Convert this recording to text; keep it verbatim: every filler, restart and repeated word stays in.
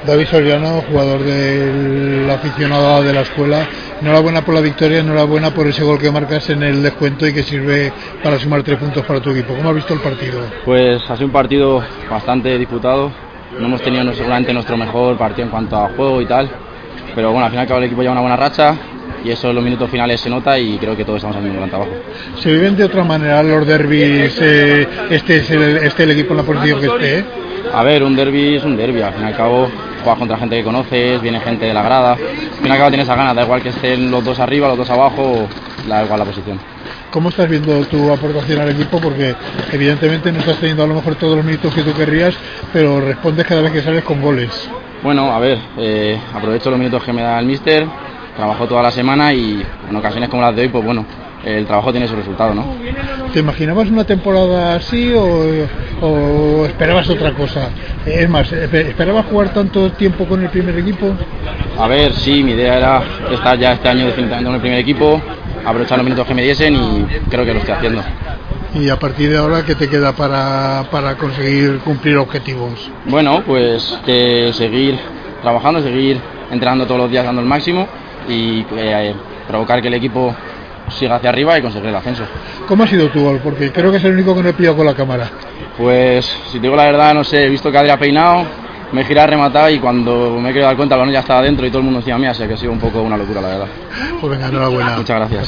David Soriano, jugador del aficionado de la escuela, enhorabuena por la victoria, enhorabuena por ese gol que marcas en el descuento y que sirve para sumar tres puntos para tu equipo. ¿Cómo has visto el partido? Pues ha sido un partido bastante disputado, no hemos tenido seguramente nuestro mejor partido en cuanto a juego y tal, pero bueno, al final el equipo lleva una buena racha y eso en los minutos finales se nota y creo que todos estamos haciendo un gran trabajo. ¿Se viven de otra manera los derbis? Eh, este es el, este el equipo en la posición que esté, ¿eh? A ver, un derbi es un derbi, al fin y al cabo juegas contra gente que conoces, viene gente de la grada, al fin y al cabo tienes esa ganas, da igual que estén los dos arriba, los dos abajo, da igual la posición. ¿Cómo estás viendo tu aportación al equipo? Porque evidentemente no estás teniendo a lo mejor todos los minutos que tú querrías, pero respondes cada vez que sales con goles. Bueno, a ver, eh, aprovecho los minutos que me da el míster, trabajo toda la semana y en ocasiones como las de hoy, pues bueno, el trabajo tiene su resultado, ¿no? ¿Te imaginabas una temporada así o, o esperabas otra cosa? Es más, ¿esperabas jugar tanto tiempo con el primer equipo? A ver, sí, mi idea era estar ya este año definitivamente con el primer equipo, aprovechar los minutos que me diesen y creo que lo estoy haciendo. ¿Y a partir de ahora qué te queda para, para conseguir cumplir objetivos? Bueno, pues que seguir trabajando, seguir entrenando todos los días dando el máximo y eh, provocar que el equipo siga hacia arriba y conseguir el ascenso. ¿Cómo ha sido tu gol? Porque creo que es el único que no he pillado con la cámara. Pues si te digo la verdad, no sé, he visto que Adri ha peinado, me he girado, rematado y cuando me he querido dar cuenta el balón ya estaba dentro y todo el mundo encima mía, así que ha sido un poco una locura la verdad. Pues venga, enhorabuena. Muchas gracias.